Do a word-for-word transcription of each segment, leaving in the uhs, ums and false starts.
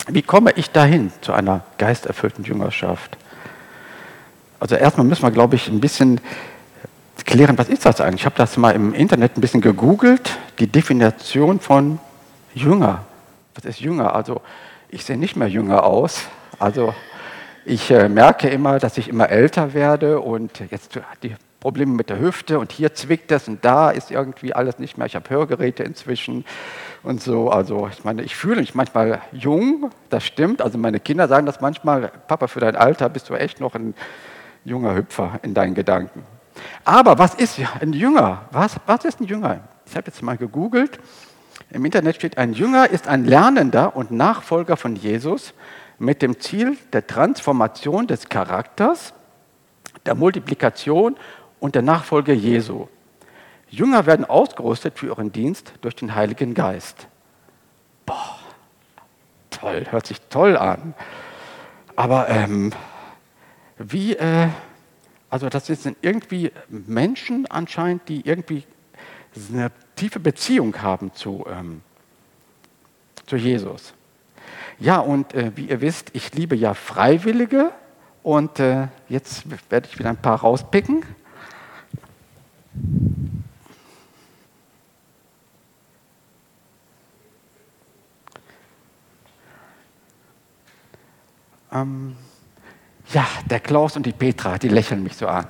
Wie komme ich dahin zu einer geisterfüllten Jüngerschaft? Also erstmal müssen wir, glaube ich, ein bisschen klären, was ist das eigentlich? Ich habe das mal im Internet ein bisschen gegoogelt, die Definition von Jünger. Was ist Jünger? Also ich sehe nicht mehr jünger aus. Also ich äh, merke immer, dass ich immer älter werde und jetzt die Probleme mit der Hüfte und hier zwickt es und da ist irgendwie alles nicht mehr. Ich habe Hörgeräte inzwischen und so. Also ich meine, ich fühle mich manchmal jung, das stimmt. Also meine Kinder sagen das manchmal, Papa, für dein Alter bist du echt noch ein junger Hüpfer in deinen Gedanken. Aber was ist ein Jünger? Was, was ist ein Jünger? Ich habe jetzt mal gegoogelt. Im Internet steht, ein Jünger ist ein Lernender und Nachfolger von Jesus mit dem Ziel der Transformation des Charakters, der Multiplikation und der Nachfolge Jesu. Jünger werden ausgerüstet für ihren Dienst durch den Heiligen Geist. Boah, toll, hört sich toll an. Aber ähm, wie, äh, also das sind irgendwie Menschen anscheinend, die irgendwie eine tiefe Beziehung haben zu, ähm, zu Jesus. Ja, und äh, wie ihr wisst, ich liebe ja Freiwillige und äh, jetzt werde ich wieder ein paar rauspicken. Ähm, ja, der Klaus und die Petra, die lächeln mich so an.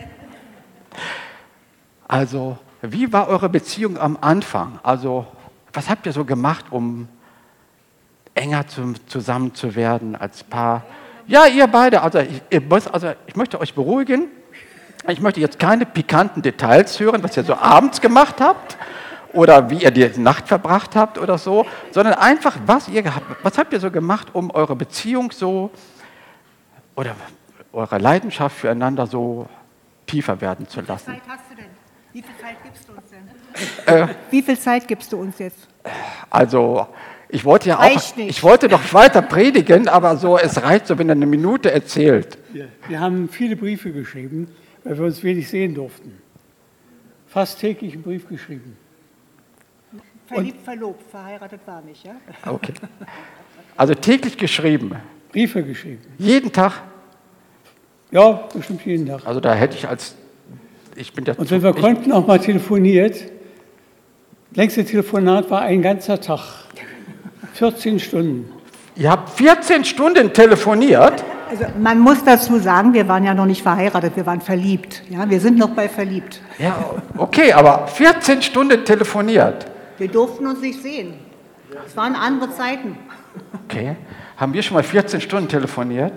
Also, wie war eure Beziehung am Anfang? Also, was habt ihr so gemacht, um enger zum, zusammen zu werden als Paar? Ja, ihr beide. Also ich, ihr müsst, also ich möchte euch beruhigen. Ich möchte jetzt keine pikanten Details hören, was ihr so abends gemacht habt oder wie ihr die Nacht verbracht habt oder so, sondern einfach, was ihr gehabt, was habt ihr so gemacht, um eure Beziehung so oder eure Leidenschaft füreinander so tiefer werden zu lassen. Wie viel Zeit hast du denn? Wie viel Zeit gibst du uns denn? Äh, Wie viel Zeit gibst du uns jetzt? Also, ich wollte ja auch, ich wollte doch weiter predigen, aber so, es reicht so, wenn er eine Minute erzählt. Wir, wir haben viele Briefe geschrieben, weil wir uns wenig sehen durften. Fast täglich einen Brief geschrieben. Verliebt, Und, verlobt, verheiratet war nicht, ja? Okay. Also täglich geschrieben. Briefe geschrieben. Jeden Tag? Ja, bestimmt jeden Tag. Also da hätte ich als, ich bin der Und wenn wir konnten, auch mal telefoniert. Längste Telefonat war ein ganzer Tag. vierzehn Stunden. Ihr habt vierzehn Stunden telefoniert? Also man muss dazu sagen, wir waren ja noch nicht verheiratet, wir waren verliebt. Ja, wir sind noch bei verliebt. Ja, okay, aber vierzehn Stunden telefoniert. Wir durften uns nicht sehen. Es waren andere Zeiten. Okay. Haben wir schon mal vierzehn Stunden telefoniert?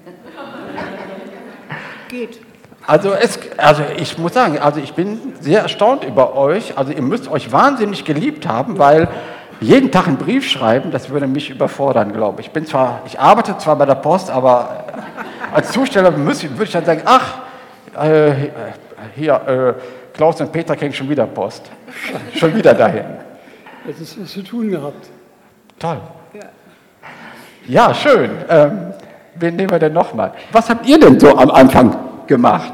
Geht. Also, es, also ich muss sagen, also ich bin sehr erstaunt über euch. Also ihr müsst euch wahnsinnig geliebt haben, weil jeden Tag einen Brief schreiben, das würde mich überfordern, glaube ich. Ich bin zwar, ich arbeite zwar bei der Post, aber als Zusteller müsste, würde ich dann sagen, ach, äh, hier, äh, Klaus und Petra kriegen schon wieder Post. Schon wieder dahin. Das ist was zu tun gehabt. Toll. Ja, schön. Ähm, wen nehmen wir denn nochmal? Was habt ihr denn so am Anfang gemacht?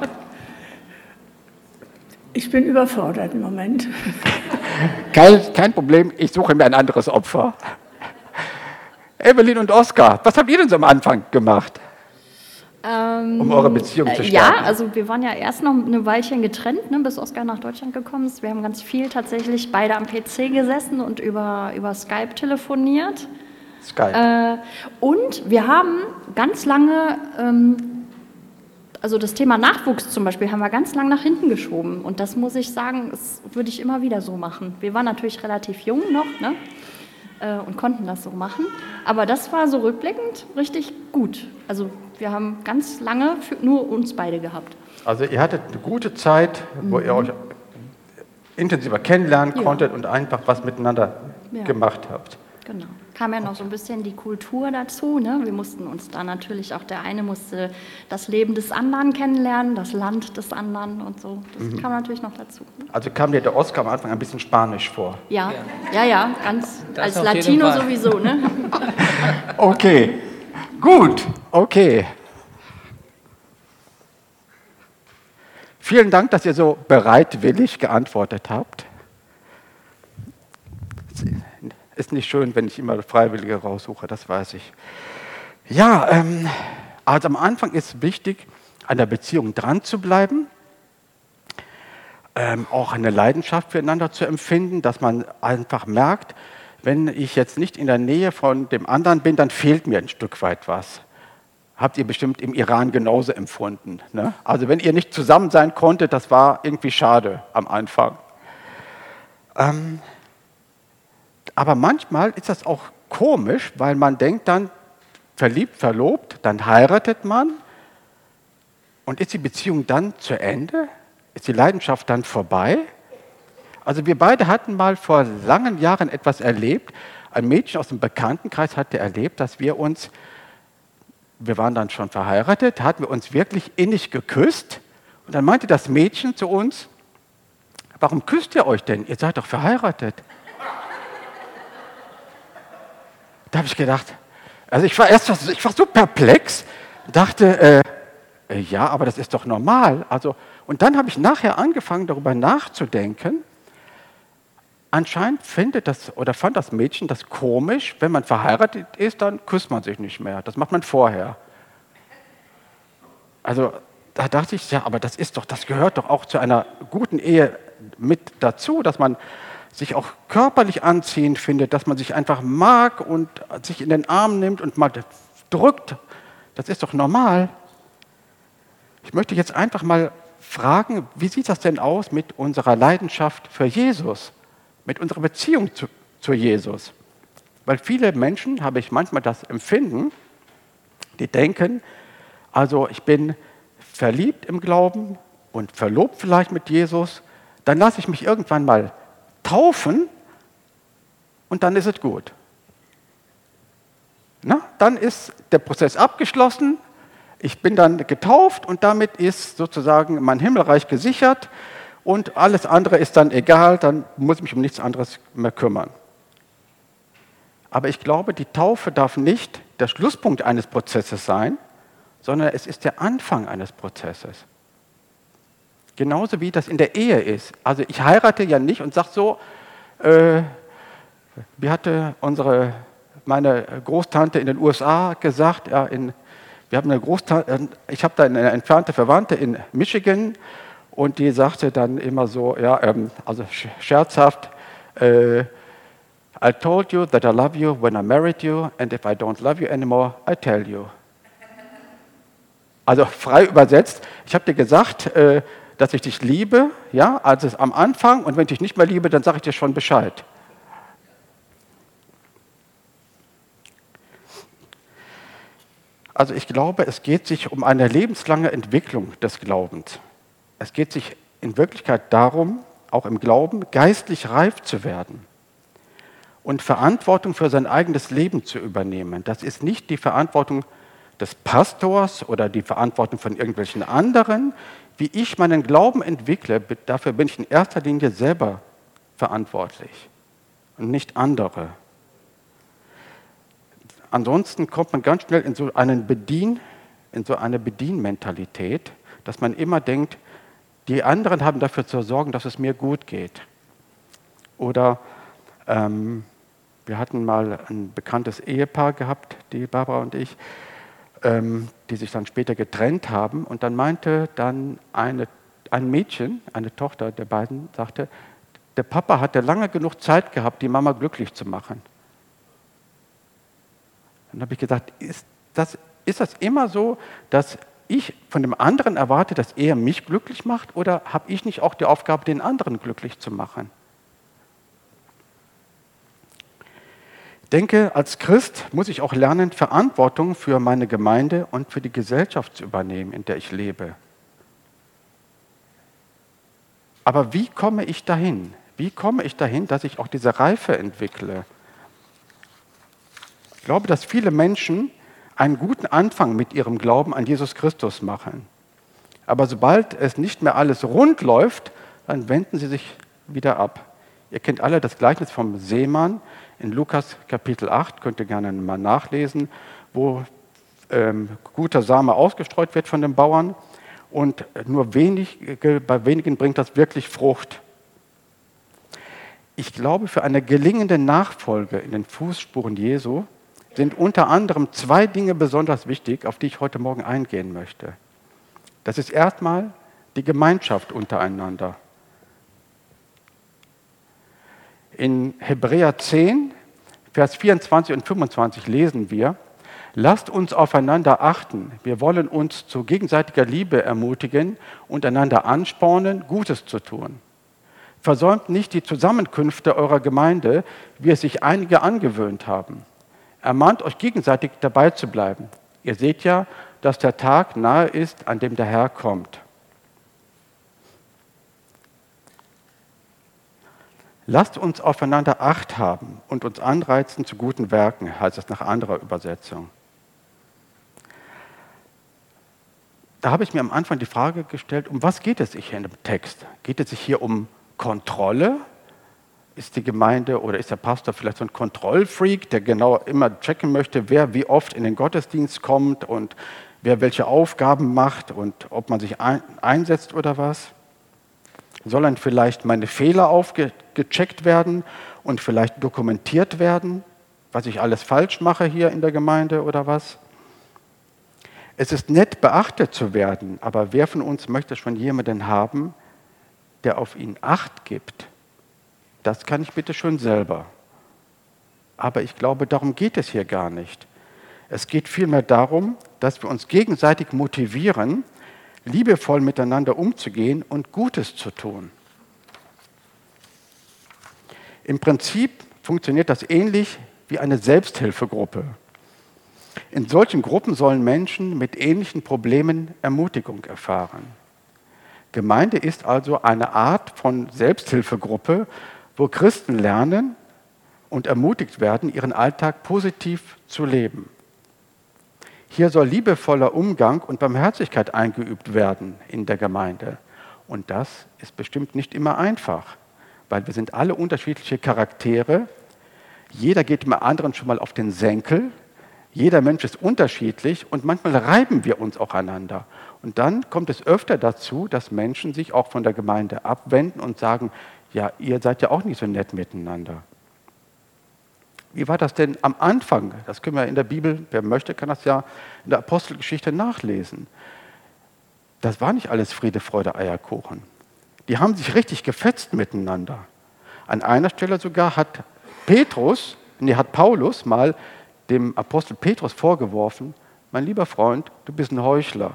Ich bin überfordert im Moment. Kein, kein Problem, ich suche mir ein anderes Opfer. Evelyn und Oskar, was habt ihr denn so am Anfang gemacht? Ähm, um eure Beziehung zu stärken? Ja, also wir waren ja erst noch eine Weilchen getrennt, ne, bis Oskar nach Deutschland gekommen ist. Wir haben ganz viel tatsächlich beide am P C gesessen und über, über Skype telefoniert. Skype. Äh, und wir haben ganz lange, ähm, also das Thema Nachwuchs zum Beispiel, haben wir ganz lange nach hinten geschoben. Und das muss ich sagen, das würde ich immer wieder so machen. Wir waren natürlich relativ jung noch, ne? äh, und konnten das so machen. Aber das war so rückblickend richtig gut. Also wir haben ganz lange für nur uns beide gehabt. Also ihr hattet eine gute Zeit, wo mhm. ihr euch intensiver kennenlernen ja. konntet und einfach was miteinander ja. gemacht habt. Genau. Kam ja noch so ein bisschen die Kultur dazu. Ne? Wir mussten uns da natürlich auch, der eine musste das Leben des anderen kennenlernen, das Land des anderen und so. Das mhm. kam natürlich noch dazu. Also kam dir der Oskar am Anfang ein bisschen Spanisch vor? Ja, ja, ja, ja ganz das als Latino sowieso. Ne? Okay, gut, okay. Vielen Dank, dass ihr so bereitwillig geantwortet habt. ist nicht schön, wenn ich immer Freiwillige raussuche, das weiß ich. Ja, ähm, also am Anfang ist es wichtig, an der Beziehung dran zu bleiben, ähm, auch eine Leidenschaft füreinander zu empfinden, dass man einfach merkt, wenn ich jetzt nicht in der Nähe von dem anderen bin, dann fehlt mir ein Stück weit was. Habt ihr bestimmt im Iran genauso empfunden, ne? Also wenn ihr nicht zusammen sein konntet, das war irgendwie schade am Anfang. Ähm, aber manchmal ist das auch komisch, weil man denkt dann, verliebt, verlobt, dann heiratet man und ist die Beziehung dann zu Ende? Ist die Leidenschaft dann vorbei? Also wir beide hatten mal vor langen Jahren etwas erlebt. Ein Mädchen aus dem Bekanntenkreis hatte erlebt, dass wir uns, wir waren dann schon verheiratet, hatten wir uns wirklich innig geküsst. Und dann meinte das Mädchen zu uns, warum küsst ihr euch denn? Ihr seid doch verheiratet. Da habe ich gedacht, also ich war erst ich war so perplex, dachte, äh, äh, ja, aber das ist doch normal. Also, und dann habe ich nachher angefangen, darüber nachzudenken. Anscheinend findet das oder fand das Mädchen das komisch, wenn man verheiratet ist, dann küsst man sich nicht mehr. Das macht man vorher. Also da dachte ich, ja, aber das ist doch, das gehört doch auch zu einer guten Ehe mit dazu, dass man sich auch körperlich anziehend findet, dass man sich einfach mag und sich in den Arm nimmt und mal drückt. Das ist doch normal. Ich möchte jetzt einfach mal fragen, wie sieht das denn aus mit unserer Leidenschaft für Jesus, mit unserer Beziehung zu, zu Jesus? Weil viele Menschen, habe ich manchmal das Empfinden, die denken, also ich bin verliebt im Glauben und verlobt vielleicht mit Jesus, dann lasse ich mich irgendwann mal taufen und dann ist es gut. Na, dann ist der Prozess abgeschlossen, ich bin dann getauft und damit ist sozusagen mein Himmelreich gesichert und alles andere ist dann egal, dann muss ich mich um nichts anderes mehr kümmern. Aber ich glaube, die Taufe darf nicht der Schlusspunkt eines Prozesses sein, sondern es ist der Anfang eines Prozesses. Genauso wie das in der Ehe ist. Also ich heirate ja nicht und sage so, äh, wie hatte unsere, meine Großtante in den U S A gesagt, ja, in, wir haben eine Großtante, ich habe da eine entfernte Verwandte in Michigan und die sagte dann immer so, ja, ähm, also scherzhaft, äh, I told you that I love you when I married you and if I don't love you anymore, I tell you. Also frei übersetzt, ich habe dir gesagt, äh, dass ich dich liebe, ja, also am Anfang, und wenn ich dich nicht mehr liebe, dann sage ich dir schon Bescheid. Also ich glaube, es geht sich um eine lebenslange Entwicklung des Glaubens. Es geht sich in Wirklichkeit darum, auch im Glauben geistlich reif zu werden und Verantwortung für sein eigenes Leben zu übernehmen. Das ist nicht die Verantwortung des Pastors oder die Verantwortung von irgendwelchen anderen. Wie ich meinen Glauben entwickle, dafür bin ich in erster Linie selber verantwortlich und nicht andere. Ansonsten kommt man ganz schnell in so einen Bedien, in so eine Bedienmentalität, dass man immer denkt, die anderen haben dafür zu sorgen, dass es mir gut geht. Oder ähm, wir hatten mal ein bekanntes Ehepaar gehabt, die Barbara und ich, ähm, die sich dann später getrennt haben. Und dann meinte dann eine, ein Mädchen, eine Tochter der beiden, sagte, der Papa hatte lange genug Zeit gehabt, die Mama glücklich zu machen. Dann habe ich gesagt, ist das, ist das immer so, dass ich von dem anderen erwarte, dass er mich glücklich macht, oder habe ich nicht auch die Aufgabe, den anderen glücklich zu machen? Ich denke, als Christ muss ich auch lernen, Verantwortung für meine Gemeinde und für die Gesellschaft zu übernehmen, in der ich lebe. Aber wie komme ich dahin? Wie komme ich dahin, dass ich auch diese Reife entwickle? Ich glaube, dass viele Menschen einen guten Anfang mit ihrem Glauben an Jesus Christus machen. Aber sobald es nicht mehr alles rund läuft, dann wenden sie sich wieder ab. Ihr kennt alle das Gleichnis vom Seemann in Lukas Kapitel acht, könnt ihr gerne mal nachlesen, wo ähm, guter Same ausgestreut wird von den Bauern und nur wenig, bei wenigen bringt das wirklich Frucht. Ich glaube, für eine gelingende Nachfolge in den Fußspuren Jesu sind unter anderem zwei Dinge besonders wichtig, auf die ich heute Morgen eingehen möchte. Das ist erstmal die Gemeinschaft untereinander. In Hebräer zehn, Vers vierundzwanzig und fünfundzwanzig lesen wir: Lasst uns aufeinander achten. Wir wollen uns zu gegenseitiger Liebe ermutigen und einander anspornen, Gutes zu tun. Versäumt nicht die Zusammenkünfte eurer Gemeinde, wie es sich einige angewöhnt haben. Ermahnt euch gegenseitig dabei zu bleiben. Ihr seht ja, dass der Tag nahe ist, an dem der Herr kommt. Lasst uns aufeinander Acht haben und uns anreizen zu guten Werken, heißt es nach anderer Übersetzung. Da habe ich mir am Anfang die Frage gestellt, um was geht es sich hier in dem Text? Geht es sich hier um Kontrolle? Ist die Gemeinde oder ist der Pastor vielleicht so ein Kontrollfreak, der genau immer checken möchte, wer wie oft in den Gottesdienst kommt und wer welche Aufgaben macht und ob man sich ein, einsetzt oder was? Sollen vielleicht meine Fehler aufgecheckt werden und vielleicht dokumentiert werden, was ich alles falsch mache hier in der Gemeinde oder was? Es ist nett, beachtet zu werden, aber wer von uns möchte schon jemanden haben, der auf ihn Acht gibt? Das kann ich bitte schon selber. Aber ich glaube, darum geht es hier gar nicht. Es geht vielmehr darum, dass wir uns gegenseitig motivieren, liebevoll miteinander umzugehen und Gutes zu tun. Im Prinzip funktioniert das ähnlich wie eine Selbsthilfegruppe. In solchen Gruppen sollen Menschen mit ähnlichen Problemen Ermutigung erfahren. Gemeinde ist also eine Art von Selbsthilfegruppe, wo Christen lernen und ermutigt werden, ihren Alltag positiv zu leben. Hier soll liebevoller Umgang und Barmherzigkeit eingeübt werden in der Gemeinde. Und das ist bestimmt nicht immer einfach, weil wir sind alle unterschiedliche Charaktere. Jeder geht dem anderen schon mal auf den Senkel. Jeder Mensch ist unterschiedlich und manchmal reiben wir uns auch aneinander. Und dann kommt es öfter dazu, dass Menschen sich auch von der Gemeinde abwenden und sagen, ja, ihr seid ja auch nicht so nett miteinander. Wie war das denn am Anfang? Das können wir in der Bibel, wer möchte, kann das ja in der Apostelgeschichte nachlesen. Das war nicht alles Friede, Freude, Eierkuchen. Die haben sich richtig gefetzt miteinander. An einer Stelle sogar hat Petrus, nee, hat Paulus mal dem Apostel Petrus vorgeworfen, mein lieber Freund, du bist ein Heuchler.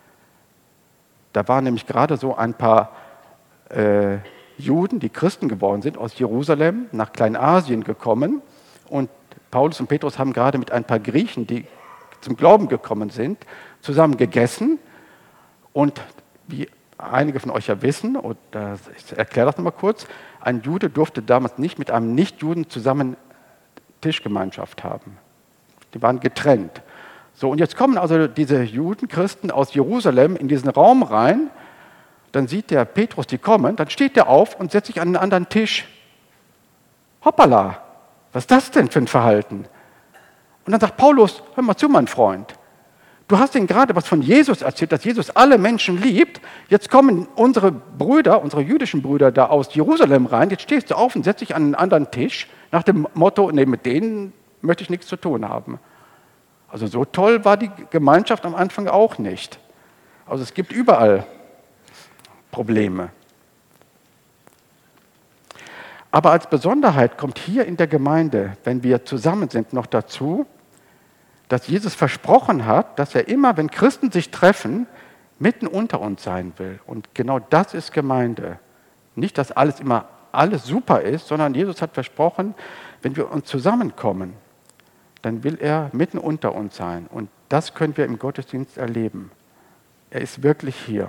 Da waren nämlich gerade so ein paar äh, Juden, die Christen geworden sind, aus Jerusalem nach Kleinasien gekommen. Und Paulus und Petrus haben gerade mit ein paar Griechen, die zum Glauben gekommen sind, zusammen gegessen. Und wie einige von euch ja wissen, und ich erkläre das nochmal kurz, ein Jude durfte damals nicht mit einem Nichtjuden zusammen Tischgemeinschaft haben. Die waren getrennt. So, und jetzt kommen also diese Juden, Christen aus Jerusalem in diesen Raum rein. Dann sieht der Petrus die kommen, dann steht der auf und setzt sich an einen anderen Tisch. Hoppala, was ist das denn für ein Verhalten? Und dann sagt Paulus, hör mal zu, mein Freund. Du hast ihnen gerade was von Jesus erzählt, dass Jesus alle Menschen liebt. Jetzt kommen unsere Brüder, unsere jüdischen Brüder da aus Jerusalem rein. Jetzt stehst du auf und setzt dich an einen anderen Tisch nach dem Motto, nee, mit denen möchte ich nichts zu tun haben. Also so toll war die Gemeinschaft am Anfang auch nicht. Also es gibt überall Probleme. Aber als Besonderheit kommt hier in der Gemeinde, wenn wir zusammen sind, noch dazu, dass Jesus versprochen hat, dass er immer, wenn Christen sich treffen, mitten unter uns sein will. Und genau das ist Gemeinde. Nicht, dass alles immer alles super ist, sondern Jesus hat versprochen, wenn wir uns zusammenkommen, dann will er mitten unter uns sein. Und das können wir im Gottesdienst erleben. Er ist wirklich hier.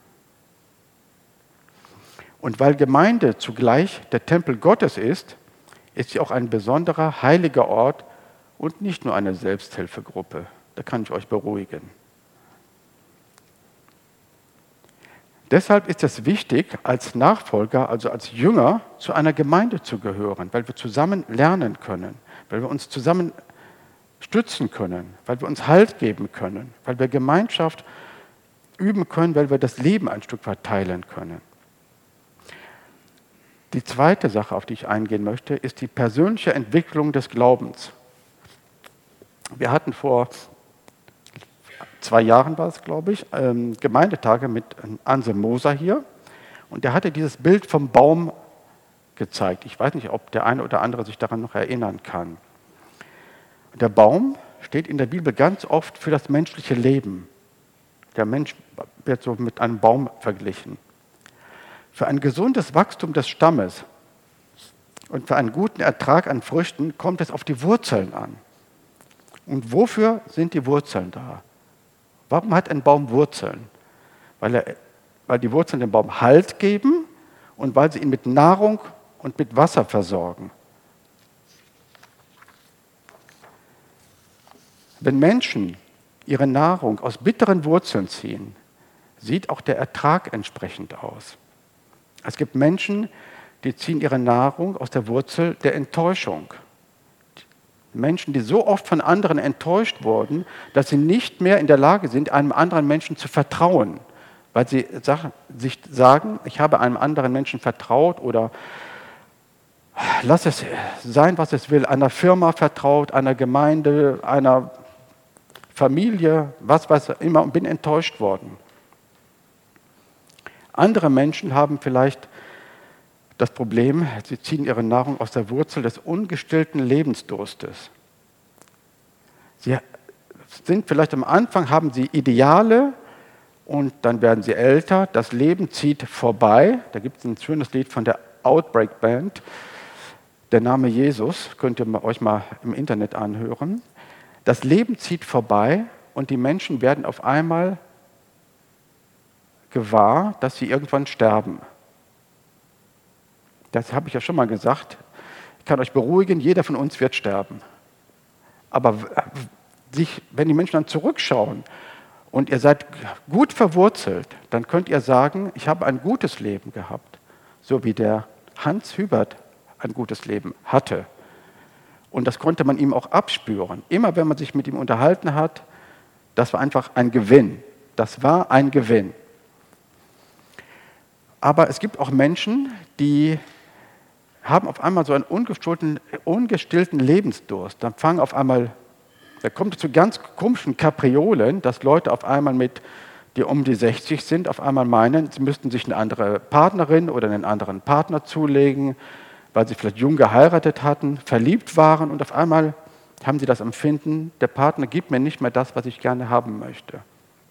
Und weil Gemeinde zugleich der Tempel Gottes ist, ist sie auch ein besonderer heiliger Ort und nicht nur eine Selbsthilfegruppe. Da kann ich euch beruhigen. Deshalb ist es wichtig, als Nachfolger, also als Jünger, zu einer Gemeinde zu gehören, weil wir zusammen lernen können, weil wir uns zusammen stützen können, weil wir uns Halt geben können, weil wir Gemeinschaft üben können, weil wir das Leben ein Stück weit teilen können. Die zweite Sache, auf die ich eingehen möchte, ist die persönliche Entwicklung des Glaubens. Wir hatten vor zwei Jahren, war es, glaube ich, ähm, Gemeindetage mit Anselm Moser hier. Und der hatte dieses Bild vom Baum gezeigt. Ich weiß nicht, ob der eine oder andere sich daran noch erinnern kann. Der Baum steht in der Bibel ganz oft für das menschliche Leben. Der Mensch wird so mit einem Baum verglichen. Für ein gesundes Wachstum des Stammes und für einen guten Ertrag an Früchten kommt es auf die Wurzeln an. Und wofür sind die Wurzeln da? Warum hat ein Baum Wurzeln? Weil, er, weil die Wurzeln dem Baum Halt geben und weil sie ihn mit Nahrung und mit Wasser versorgen. Wenn Menschen ihre Nahrung aus bitteren Wurzeln ziehen, sieht auch der Ertrag entsprechend aus. Es gibt Menschen, die ziehen ihre Nahrung aus der Wurzel der Enttäuschung. Menschen, die so oft von anderen enttäuscht wurden, dass sie nicht mehr in der Lage sind, einem anderen Menschen zu vertrauen, weil sie sich sagen, ich habe einem anderen Menschen vertraut oder lass es sein, was es will, einer Firma vertraut, einer Gemeinde, einer Familie, was weiß ich immer, und bin enttäuscht worden. Andere Menschen haben vielleicht das Problem, sie ziehen ihre Nahrung aus der Wurzel des ungestillten Lebensdurstes. Sie sind vielleicht am Anfang, haben sie Ideale und dann werden sie älter, das Leben zieht vorbei. Da gibt es ein schönes Lied von der Outbreak Band, der Name Jesus, könnt ihr euch mal im Internet anhören. Das Leben zieht vorbei und die Menschen werden auf einmal gewahr, dass sie irgendwann sterben. Das habe ich ja schon mal gesagt. Ich kann euch beruhigen, jeder von uns wird sterben. Aber sich, wenn die Menschen dann zurückschauen und ihr seid gut verwurzelt, dann könnt ihr sagen, ich habe ein gutes Leben gehabt, so wie der Hans Hubert ein gutes Leben hatte. Und das konnte man ihm auch abspüren. Immer wenn man sich mit ihm unterhalten hat, das war einfach ein Gewinn. Das war ein Gewinn. Aber es gibt auch Menschen, die haben auf einmal so einen ungestillten, ungestillten Lebensdurst. Dann fangen auf einmal, da kommt es zu ganz komischen Kapriolen, dass Leute auf einmal mit, die um die sechzig sind, auf einmal meinen, sie müssten sich eine andere Partnerin oder einen anderen Partner zulegen, weil sie vielleicht jung geheiratet hatten, verliebt waren und auf einmal haben sie das Empfinden, der Partner gibt mir nicht mehr das, was ich gerne haben möchte.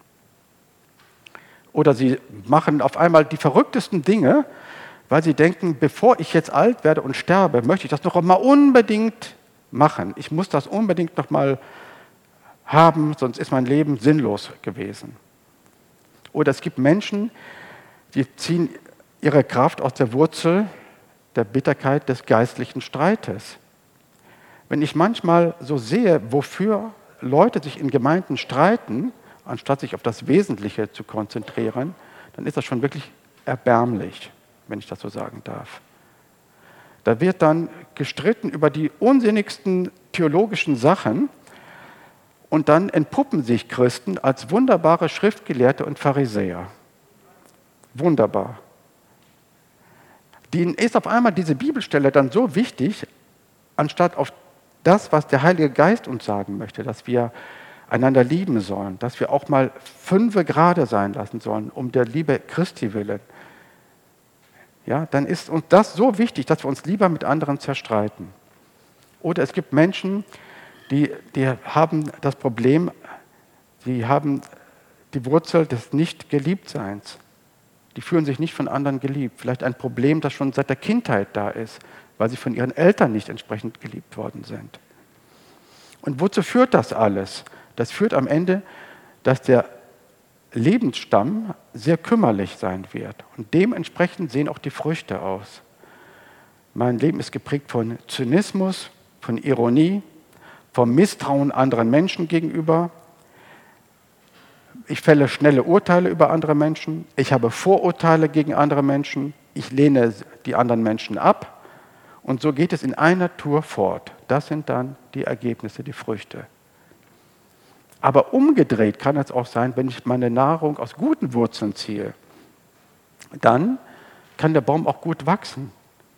Oder sie machen auf einmal die verrücktesten Dinge, weil sie denken, bevor ich jetzt alt werde und sterbe, möchte ich das noch mal unbedingt machen. Ich muss das unbedingt noch mal haben, sonst ist mein Leben sinnlos gewesen. Oder es gibt Menschen, die ziehen ihre Kraft aus der Wurzel der Bitterkeit des geistlichen Streites. Wenn ich manchmal so sehe, wofür Leute sich in Gemeinden streiten, anstatt sich auf das Wesentliche zu konzentrieren, dann ist das schon wirklich erbärmlich, wenn ich das so sagen darf. Da wird dann gestritten über die unsinnigsten theologischen Sachen und dann entpuppen sich Christen als wunderbare Schriftgelehrte und Pharisäer. Wunderbar. Denen ist auf einmal diese Bibelstelle dann so wichtig, anstatt auf das, was der Heilige Geist uns sagen möchte, dass wir einander lieben sollen, dass wir auch mal fünfe gerade sein lassen sollen, um der Liebe Christi willen. Ja, dann ist uns das so wichtig, dass wir uns lieber mit anderen zerstreiten. Oder es gibt Menschen, die, die haben das Problem, die haben die Wurzel des Nicht-Geliebtseins. Die fühlen sich nicht von anderen geliebt. Vielleicht ein Problem, das schon seit der Kindheit da ist, weil sie von ihren Eltern nicht entsprechend geliebt worden sind. Und wozu führt das alles? Das führt am Ende, dass der Lebensstamm sehr kümmerlich sein wird. Und dementsprechend sehen auch die Früchte aus. Mein Leben ist geprägt von Zynismus, von Ironie, vom Misstrauen anderen Menschen gegenüber. Ich fälle schnelle Urteile über andere Menschen. Ich habe Vorurteile gegen andere Menschen. Ich lehne die anderen Menschen ab. Und so geht es in einer Tour fort. Das sind dann die Ergebnisse, die Früchte. Aber umgedreht kann es auch sein, wenn ich meine Nahrung aus guten Wurzeln ziehe, dann kann der Baum auch gut wachsen.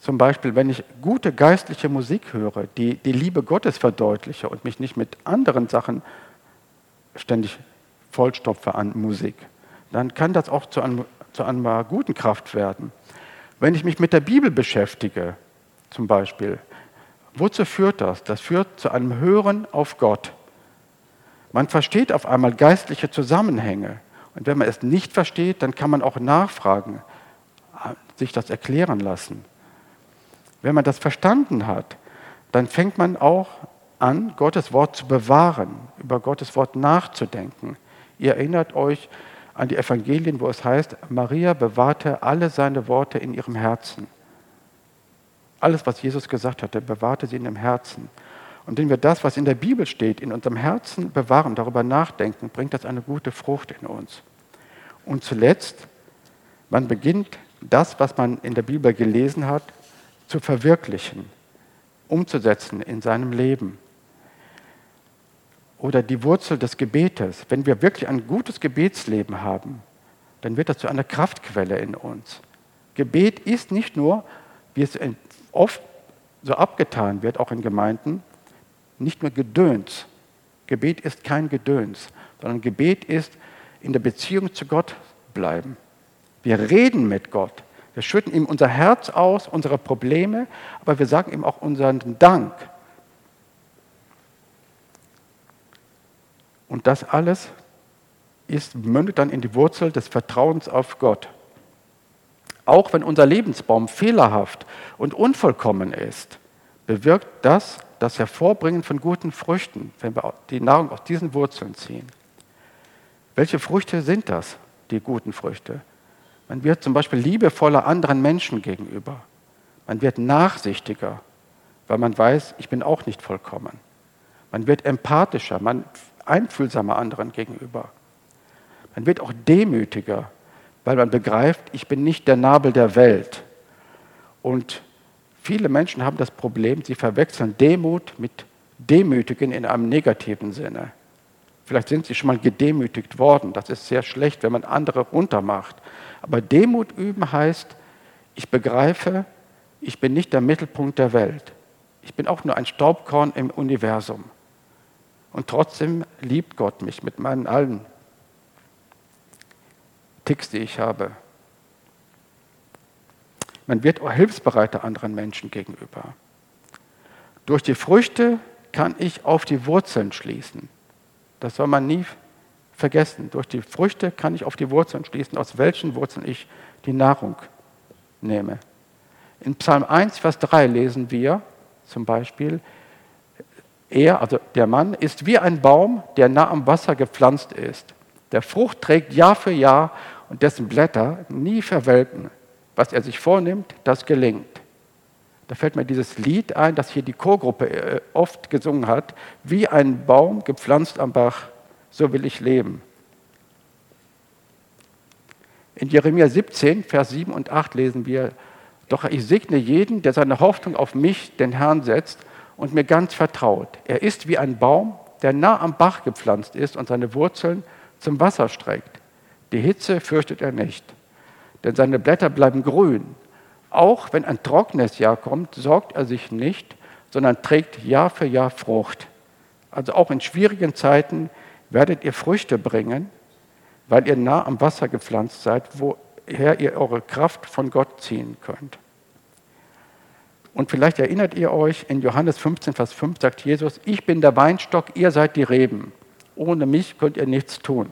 Zum Beispiel, wenn ich gute geistliche Musik höre, die die Liebe Gottes verdeutliche und mich nicht mit anderen Sachen ständig vollstopfe an Musik, dann kann das auch zu, einem, zu einer guten Kraft werden. Wenn ich mich mit der Bibel beschäftige, zum Beispiel, wozu führt das? Das führt zu einem Hören auf Gott. Man versteht auf einmal geistliche Zusammenhänge. Und wenn man es nicht versteht, dann kann man auch nachfragen, sich das erklären lassen. Wenn man das verstanden hat, dann fängt man auch an, Gottes Wort zu bewahren, über Gottes Wort nachzudenken. Ihr erinnert euch an die Evangelien, wo es heißt, Maria bewahrte alle seine Worte in ihrem Herzen. Alles, was Jesus gesagt hatte, bewahrte sie in dem Herzen. Und wenn wir das, was in der Bibel steht, in unserem Herzen bewahren, darüber nachdenken, bringt das eine gute Frucht in uns. Und zuletzt, man beginnt das, was man in der Bibel gelesen hat, zu verwirklichen, umzusetzen in seinem Leben. Oder die Wurzel des Gebetes. Wenn wir wirklich ein gutes Gebetsleben haben, dann wird das zu einer Kraftquelle in uns. Gebet ist nicht nur, wie es oft so abgetan wird, auch in Gemeinden, nicht nur Gedöns. Gebet ist kein Gedöns, sondern Gebet ist in der Beziehung zu Gott bleiben. Wir reden mit Gott. Wir schütten ihm unser Herz aus, unsere Probleme, aber wir sagen ihm auch unseren Dank. Und das alles ist, mündet dann in die Wurzel des Vertrauens auf Gott. Auch wenn unser Lebensbaum fehlerhaft und unvollkommen ist, bewirkt das das Hervorbringen von guten Früchten, wenn wir die Nahrung aus diesen Wurzeln ziehen. Welche Früchte sind das, die guten Früchte? Man wird zum Beispiel liebevoller anderen Menschen gegenüber. Man wird nachsichtiger, weil man weiß, ich bin auch nicht vollkommen. Man wird empathischer, man einfühlsamer anderen gegenüber. Man wird auch demütiger, weil man begreift, ich bin nicht der Nabel der Welt. Und viele Menschen haben das Problem, sie verwechseln Demut mit Demütigen in einem negativen Sinne. Vielleicht sind sie schon mal gedemütigt worden. Das ist sehr schlecht, wenn man andere runtermacht. Aber Demut üben heißt, ich begreife, ich bin nicht der Mittelpunkt der Welt. Ich bin auch nur ein Staubkorn im Universum. Und trotzdem liebt Gott mich mit meinen allen Ticks, die ich habe. Man wird auch hilfsbereiter anderen Menschen gegenüber. Durch die Früchte kann ich auf die Wurzeln schließen. Das soll man nie vergessen. Durch die Früchte kann ich auf die Wurzeln schließen, aus welchen Wurzeln ich die Nahrung nehme. In Psalm eins, Vers drei lesen wir zum Beispiel, er, also der Mann, ist wie ein Baum, der nah am Wasser gepflanzt ist, der Frucht trägt Jahr für Jahr und dessen Blätter nie verwelken. Was er sich vornimmt, das gelingt. Da fällt mir dieses Lied ein, das hier die Chorgruppe oft gesungen hat, wie ein Baum gepflanzt am Bach, so will ich leben. In Jeremia siebzehn, Vers sieben und acht lesen wir, doch ich segne jeden, der seine Hoffnung auf mich, den Herrn, setzt und mir ganz vertraut. Er ist wie ein Baum, der nah am Bach gepflanzt ist und seine Wurzeln zum Wasser streckt. Die Hitze fürchtet er nicht, denn seine Blätter bleiben grün. Auch wenn ein trockenes Jahr kommt, sorgt er sich nicht, sondern trägt Jahr für Jahr Frucht. Also auch in schwierigen Zeiten werdet ihr Früchte bringen, weil ihr nah am Wasser gepflanzt seid, woher ihr eure Kraft von Gott ziehen könnt. Und vielleicht erinnert ihr euch, in Johannes fünfzehn, Vers fünf sagt Jesus, ich bin der Weinstock, ihr seid die Reben. Ohne mich könnt ihr nichts tun.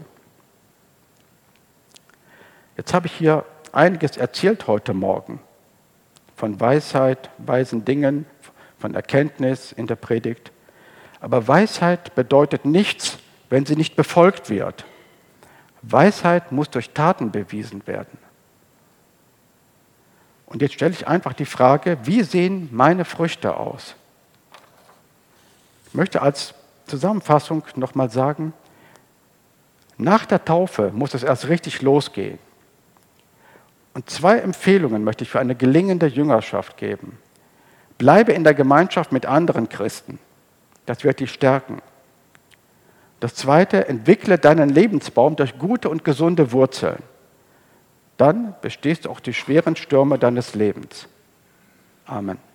Jetzt habe ich hier einiges erzählt heute Morgen. Von Weisheit, weisen Dingen, von Erkenntnis in der Predigt. Aber Weisheit bedeutet nichts, wenn sie nicht befolgt wird. Weisheit muss durch Taten bewiesen werden. Und jetzt stelle ich einfach die Frage, wie sehen meine Früchte aus? Ich möchte als Zusammenfassung nochmal sagen, nach der Taufe muss es erst richtig losgehen. Und zwei Empfehlungen möchte ich für eine gelingende Jüngerschaft geben. Bleibe in der Gemeinschaft mit anderen Christen. Das wird dich stärken. Das zweite, entwickle deinen Lebensbaum durch gute und gesunde Wurzeln. Dann bestehst du auch die schweren Stürme deines Lebens. Amen.